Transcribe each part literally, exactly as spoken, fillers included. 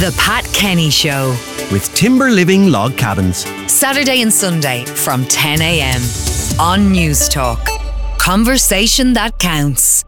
The Pat Kenny Show with Timber Living Log Cabins. Saturday and Sunday from ten a.m. on News Talk. Conversation that counts.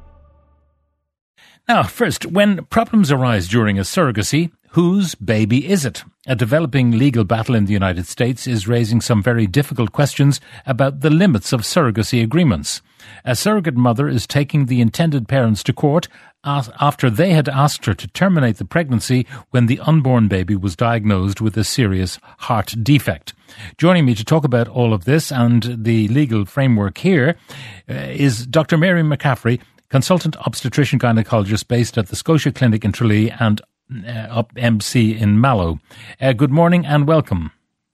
Now, first, when problems arise during a surrogacy, whose baby is it? A developing legal battle in the United States is raising some very difficult questions about the limits of surrogacy agreements. A surrogate mother is taking the intended parents to court after they had asked her to terminate the pregnancy when the unborn baby was diagnosed with a serious heart defect. Joining me to talk about all of this and the legal framework here uh, is Doctor Mary McCaffrey, consultant obstetrician gynecologist based at the Scotia Clinic in Tralee and uh, up M C in Mallow. Uh, good morning and welcome.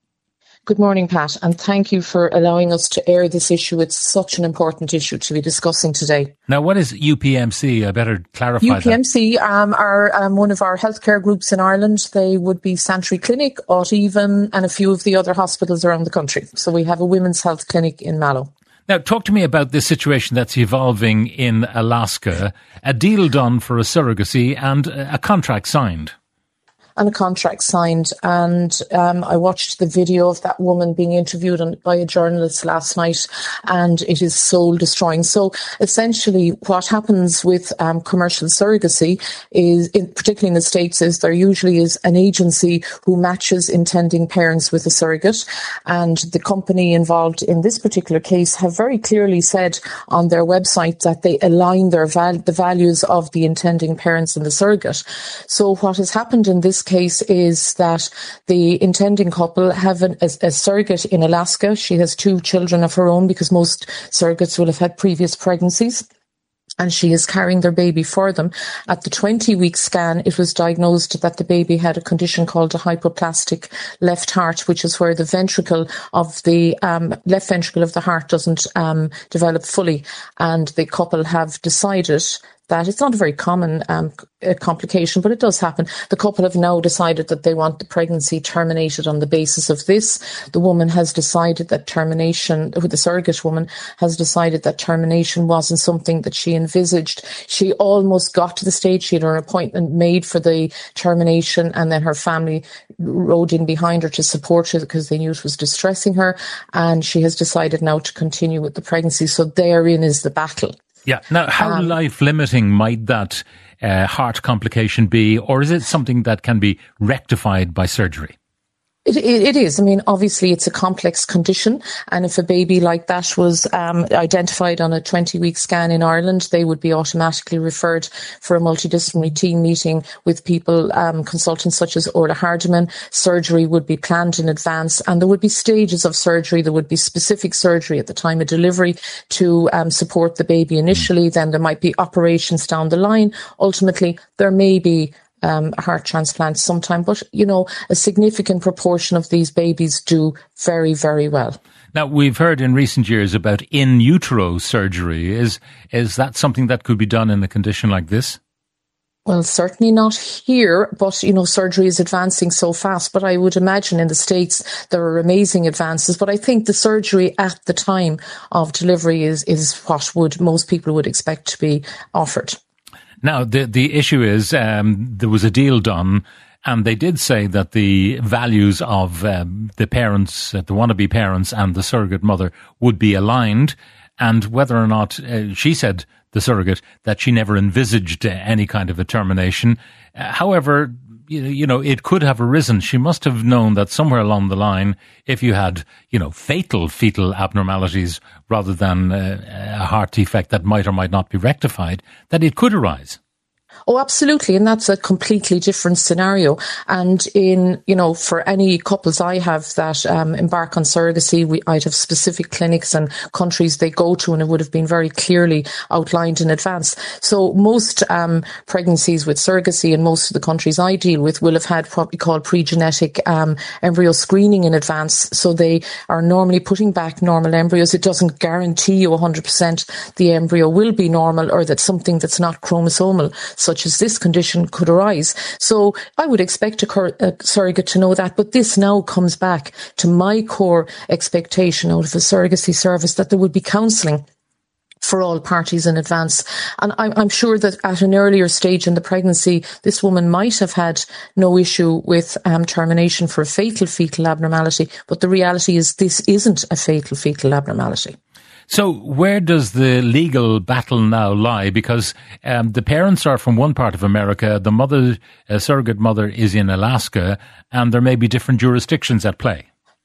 Good morning, Pat, and thank you for allowing us to air this issue. It's such an important issue to be discussing today. Now, what is U P M C? I better clarify U P M C that. Um, are um, one of our healthcare groups in Ireland. They would be Santry Clinic, Aut-Even, and a few of the other hospitals around the country. So we have a women's health clinic in Mallow. Now, talk to me about this situation that's evolving in Alaska. A deal done for a surrogacy and a contract signed. And a contract signed. And um, I watched the video of that woman being interviewed on, by a journalist last night, and it is soul destroying. So essentially what happens with um, commercial surrogacy is, in, particularly in the States, is there usually is an agency who matches intending parents with a surrogate. And the company involved in this particular case have very clearly said on their website that they align their val- the values of the intending parents and the surrogate. So what has happened in this case is that the intending couple have an, a, a surrogate in Alaska. She has two children of her own because most surrogates will have had previous pregnancies. And she is carrying their baby for them. At the twenty-week scan, it was diagnosed that the baby had a condition called a hypoplastic left heart, which is where the ventricle of the um, left ventricle of the heart doesn't um, develop fully. And the couple have decided that it's not a very common um, complication, but it does happen. The couple have now decided that they want the pregnancy terminated on the basis of this. The woman has decided that termination, the surrogate woman has decided that termination wasn't something that she envisaged. She almost got to the stage. She had her appointment made for the termination, and then her family rode in behind her to support her because they knew it was distressing her. And she has decided now to continue with the pregnancy. So therein is the battle. Yeah. Now, how um, life-limiting might that uh, heart complication be, or is it something that can be rectified by surgery? It, it, it is. I mean, obviously, it's a complex condition, and if a baby like that was um, identified on a twenty-week scan in Ireland, they would be automatically referred for a multidisciplinary team meeting with people, um, consultants such as Orla Hardiman. Surgery would be planned in advance, and there would be stages of surgery. There would be specific surgery at the time of delivery to um, support the baby initially. Then there might be operations down the line. Ultimately, there may be Um, a heart transplant sometime, but you know, a significant proportion of these babies do very, very well. Now, we've heard in recent years about in utero surgery. Is is that something that could be done in a condition like this? Well, certainly not here, but, you know, surgery is advancing so fast. But I would imagine in the States there are amazing advances. But I think the surgery at the time of delivery is, is what would most people would expect to be offered. Now, the the issue is um, there was a deal done, and they did say that the values of um, the parents, uh, the wannabe parents and the surrogate mother would be aligned, and whether or not, uh, she said, the surrogate, that she never envisaged uh, any kind of a termination. Uh, however, you, you know, it could have arisen. She must have known that somewhere along the line, if you had, you know, fatal fetal abnormalities rather than uh, a heart defect that might or might not be rectified, that it could arise. Oh, absolutely. And that's a completely different scenario. And in, you know, for any couples I have that um, embark on surrogacy, we, I'd have specific clinics and countries they go to, and it would have been very clearly outlined in advance. So most um, pregnancies with surrogacy in most of the countries I deal with will have had what we call pre-genetic um, embryo screening in advance. So they are normally putting back normal embryos. It doesn't guarantee you one hundred percent the embryo will be normal or that something that's not chromosomal, such as this condition, could arise. So I would expect a, cur- a surrogate to know that, but this now comes back to my core expectation out of a surrogacy service, that there would be counselling for all parties in advance. And I'm, I'm sure that at an earlier stage in the pregnancy, this woman might have had no issue with um, termination for a fatal fetal abnormality, but the reality is this isn't a fatal fetal abnormality. So where does the legal battle now lie? Because um, the parents are from one part of America, the mother, uh, surrogate mother is in Alaska, and there may be different jurisdictions at play.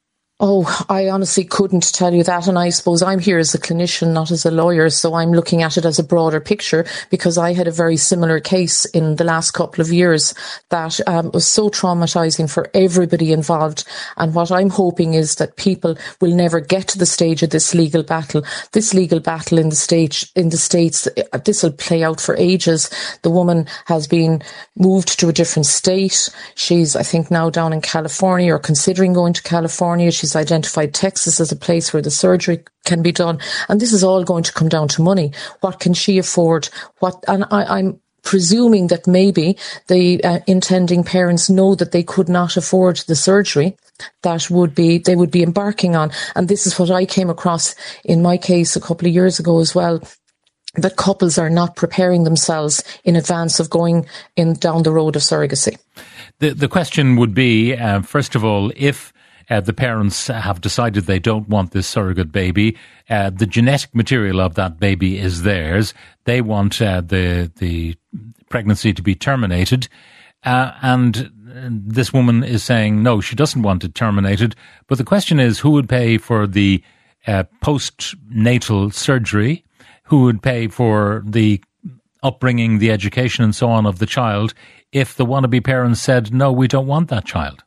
Oh, I honestly couldn't tell you that. And I suppose I'm here as a clinician, not as a lawyer. So I'm looking at it as a broader picture, because I had a very similar case in the last couple of years that um, was so traumatizing for everybody involved. And what I'm hoping is that people will never get to the stage of this legal battle. This legal battle in the stage, in the States, this will play out for ages. The woman has been moved to a different state. She's, I think, now down in California or considering going to California. She's identified Texas as a place where the surgery can be done. And this is all going to come down to money. What can she afford? What, and I, I'm presuming that maybe the uh, intending parents know that they could not afford the surgery that would be, they would be embarking on. And this is what I came across in my case a couple of years ago as well, that couples are not preparing themselves in advance of going in down the road of surrogacy. The, the question would be, uh, first of all, if Uh, the parents have decided they don't want this surrogate baby. Uh, the genetic material of that baby is theirs. They want uh, the the pregnancy to be terminated. Uh, and this woman is saying, no, she doesn't want it terminated. But the question is, who would pay for the uh, postnatal surgery? Who would pay for the upbringing, the education and so on of the child if the wannabe parents said, no, we don't want that child?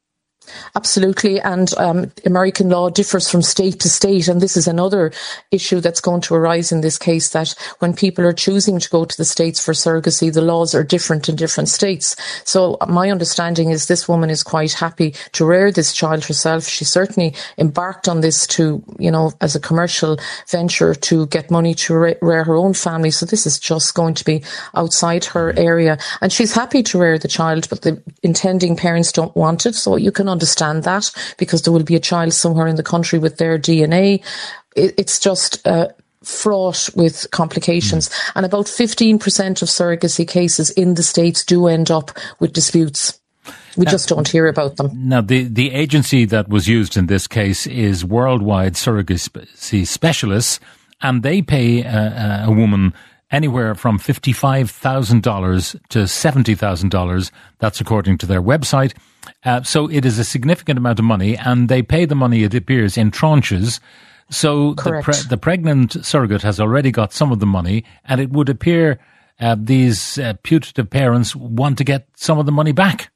Absolutely. And um, American law differs from state to state. And this is another issue that's going to arise in this case, that when people are choosing to go to the States for surrogacy, the laws are different in different states. So my understanding is this woman is quite happy to rear this child herself. She certainly embarked on this to, you know, as a commercial venture to get money to rear her own family. So this is just going to be outside her area. And she's happy to rear the child, but the intending parents don't want it. So you can understand that, because there will be a child somewhere in the country with their D N A. It's just uh, fraught with complications. Mm. And about fifteen percent of surrogacy cases in the States do end up with disputes. We now, just don't hear about them. Now, the, the agency that was used in this case is Worldwide Surrogacy Specialists, and they pay a, a woman anywhere from fifty-five thousand dollars to seventy thousand dollars. That's according to their website. Uh, so it is a significant amount of money, and they pay the money, it appears, in tranches. So the, pre- the pregnant surrogate has already got some of the money, and it would appear uh, these uh, putative parents want to get some of the money back.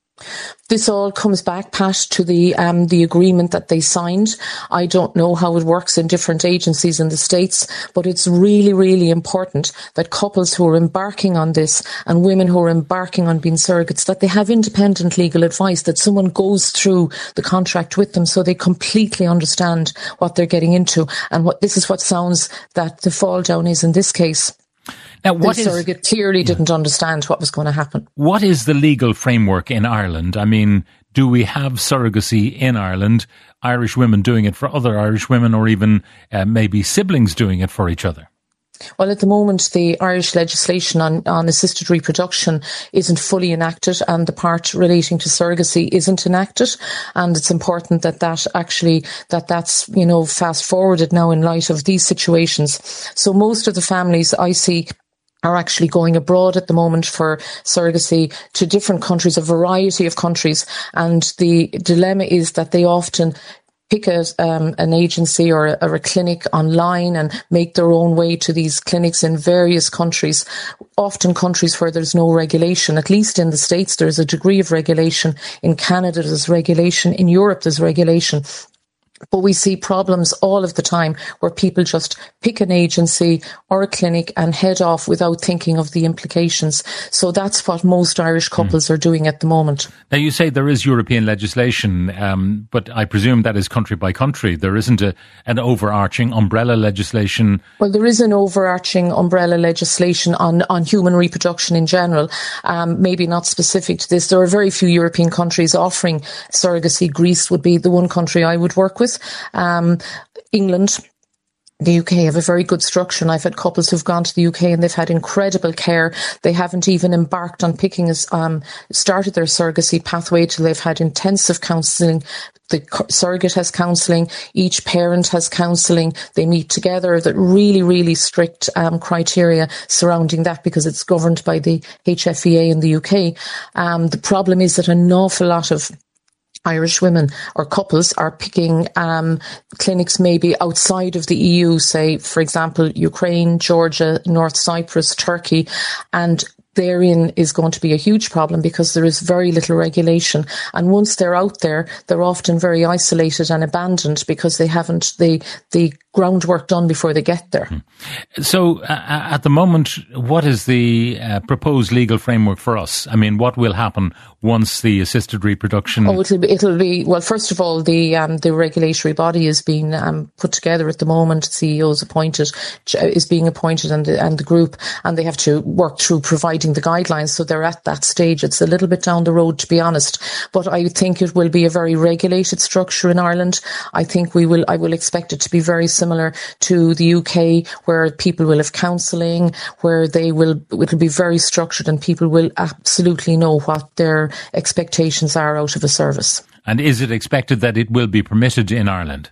This all comes back, Pat, to the um, the agreement that they signed. I don't know how it works in different agencies in the States, but it's really, really important that couples who are embarking on this and women who are embarking on being surrogates, that they have independent legal advice, that someone goes through the contract with them so they completely understand what they're getting into. And what this is what sounds that the fall down is in this case. Now, what the is, surrogate clearly yeah. didn't understand what was going to happen. What is the legal framework in Ireland? I mean, do we have surrogacy in Ireland? Irish women doing it for other Irish women, or even uh, maybe siblings doing it for each other? Well, at the moment, the Irish legislation on, on assisted reproduction isn't fully enacted, and the part relating to surrogacy isn't enacted. And it's important that that actually, that that's, you know, fast forwarded now in light of these situations. So most of the families I see are actually going abroad at the moment for surrogacy to different countries, a variety of countries. And the dilemma is that they often pick a, um, an agency or a, or a clinic online and make their own way to these clinics in various countries, often countries where there's no regulation. At least in the States, there's a degree of regulation. In Canada, there's regulation. In Europe, there's regulation. But we see problems all of the time where people just pick an agency or a clinic and head off without thinking of the implications. So that's what most Irish couples mm. are doing at the moment. Now, you say there is European legislation, um, but I presume that is country by country. There isn't a, an overarching umbrella legislation. Well, there is an overarching umbrella legislation on, on human reproduction in general, um, maybe not specific to this. There are very few European countries offering surrogacy. Greece would be the one country I would work with. Um, England, the U K have a very good structure, and I've had couples who've gone to the U K and they've had incredible care. They haven't even embarked on picking, um, started their surrogacy pathway till they've had intensive counselling. The surrogate has counselling, each parent has counselling, they meet together. That really, really strict um, criteria surrounding that, because it's governed by the H F E A in the U K. Um, the problem is that an awful lot of Irish women or couples are picking um, clinics maybe outside of the E U, say, for example, Ukraine, Georgia, North Cyprus, Turkey, and therein is going to be a huge problem because there is very little regulation. And once they're out there, they're often very isolated and abandoned because they haven't the the groundwork done before they get there. So uh, at the moment, what is the uh, proposed legal framework for us? I mean, what will happen once the assisted reproduction? Oh, it'll be, it'll be well, first of all, the um, the regulatory body is being um, put together at the moment. C E Os appointed, is being appointed, and the, and the group, and they have to work through providing the guidelines. So they're at that stage. It's a little bit down the road, to be honest, but I think it will be a very regulated structure in Ireland. I think we will, I will expect it to be very similar to the U K, where people will have counselling, where they will, it'll be very structured and people will absolutely know what their expectations are out of a service. And is it expected that it will be permitted in Ireland?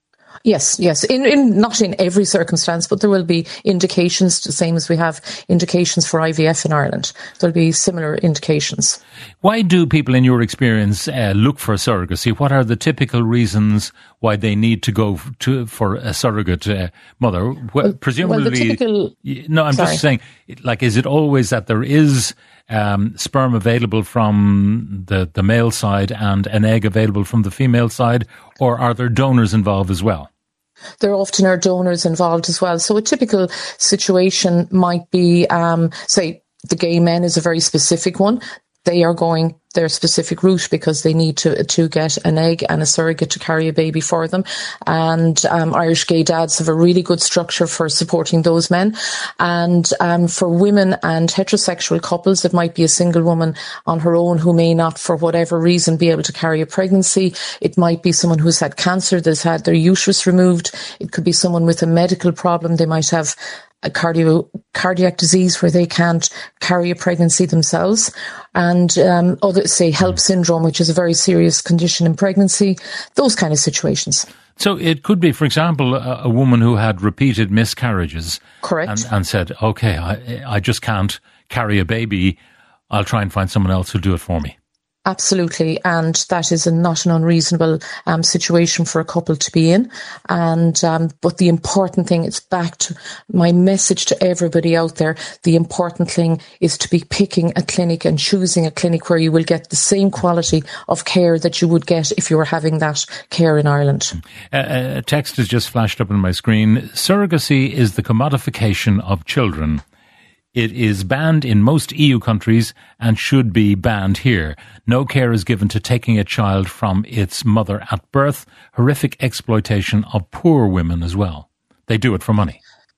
Yes, yes. In, in not in every circumstance, but there will be indications, the same as we have indications for I V F in Ireland. There'll be similar indications. Why do people, in your experience, uh, look for surrogacy? What are the typical reasons why they need to go to for a surrogate uh, mother? Well, well, presumably, well, the typical, no. I'm sorry. just saying, like, is it always that there is um, sperm available from the the male side and an egg available from the female side, or are there donors involved as well? There often are donors involved as well. So a typical situation might be, um, say, the gay men is a very specific one. They are going their specific route because they need to to get an egg and a surrogate to carry a baby for them. And um, Irish gay dads have a really good structure for supporting those men. And um, for women and heterosexual couples, it might be a single woman on her own who may not, for whatever reason, be able to carry a pregnancy. It might be someone who's had cancer, that's had their uterus removed. It could be someone with a medical problem. They might have a cardio, cardiac disease where they can't carry a pregnancy themselves. And um, other, say, HELLP syndrome, which is a very serious condition in pregnancy, those kind of situations. So it could be, for example, a, a woman who had repeated miscarriages. Correct. And, and said, okay, I, I just can't carry a baby. I'll try and find someone else who'll do it for me. Absolutely, and that is a, not an unreasonable um, situation for a couple to be in. And um, but the important thing is, back to my message to everybody out there, the important thing is to be picking a clinic and choosing a clinic where you will get the same quality of care that you would get if you were having that care in Ireland. Uh, a text has just flashed up on my screen. Surrogacy is the commodification of children. It is banned in most E U countries and should be banned here. No care is given to taking a child from its mother at birth. Horrific exploitation of poor women as well. They do it for money.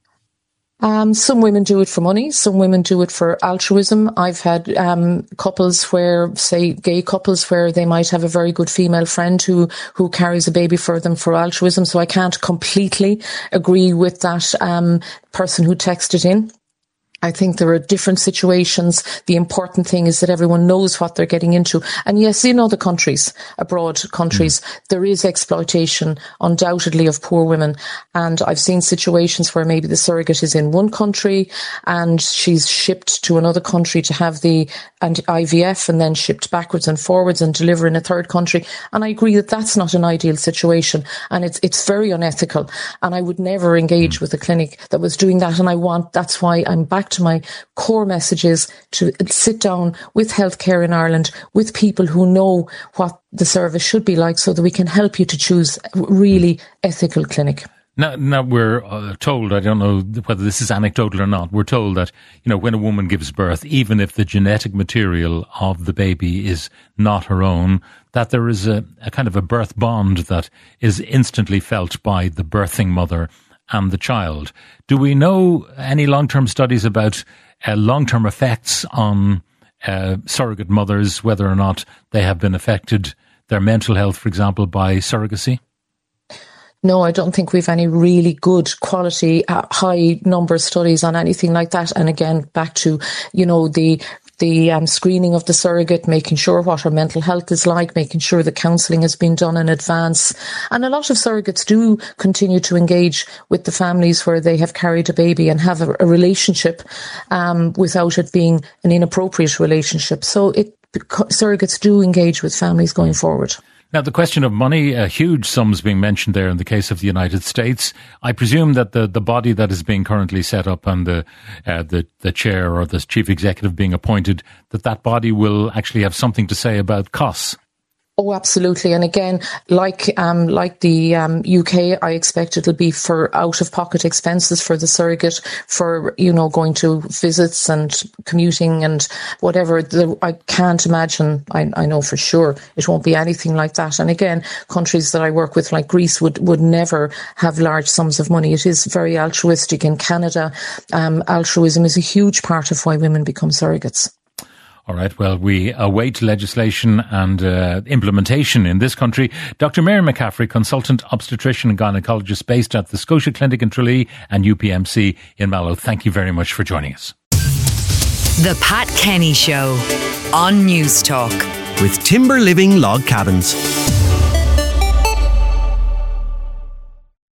Um, some women do it for money. Some women do it for altruism. I've had um, couples where, say, gay couples where they might have a very good female friend who, who carries a baby for them for altruism. So I can't completely agree with that um, person who texted in. I think there are different situations. The important thing is that everyone knows what they're getting into. And yes, in other countries, abroad countries, mm. there is exploitation, undoubtedly, of poor women. And I've seen situations where maybe the surrogate is in one country and she's shipped to another country to have the and I V F and then shipped backwards and forwards and deliver in a third country. And I agree that that's not an ideal situation. And it's it's very unethical. And I would never engage mm. with a clinic that was doing that. And I want, that's why I'm back to my core message is to sit down with healthcare in Ireland, with people who know what the service should be like, so that we can help you to choose a really ethical clinic. Now, now we're uh, told, I don't know whether this is anecdotal or not, we're told that, you know, when a woman gives birth, even if the genetic material of the baby is not her own, that there is a, a kind of a birth bond that is instantly felt by the birthing mother and the child. Do we know any long-term studies about uh, long-term effects on uh, surrogate mothers, whether or not they have been affected, their mental health, for example, by surrogacy? No, I don't think we've any really good quality, uh, high number studies on anything like that. And again, back to, you know, the the um, screening of the surrogate, making sure what her mental health is like, making sure the counselling has been done in advance. And a lot of surrogates do continue to engage with the families where they have carried a baby and have a, a relationship um, without it being an inappropriate relationship. So it surrogates do engage with families going forward. Now, the question of money, uh, huge sums being mentioned there in the case of the United States. I presume that the, the body that is being currently set up and the, uh, the the chair or the chief executive being appointed, that that body will actually have something to say about costs. Oh, absolutely. And again, like um, like the um, U K, I expect it'll be for out-of-pocket expenses for the surrogate, for, you know, going to visits and commuting and whatever. The, I can't imagine, I, I know for sure, it won't be anything like that. And again, countries that I work with, like Greece, would, would never have large sums of money. It is very altruistic. In Canada, um, altruism is a huge part of why women become surrogates. All right. Well, we await legislation and uh, implementation in this country. Doctor Mary McCaffrey, consultant obstetrician and gynecologist based at the Scotia Clinic in Tralee and U P M C in Mallow. Thank you very much for joining us. The Pat Kenny Show on News Talk with Timber Living Log Cabins.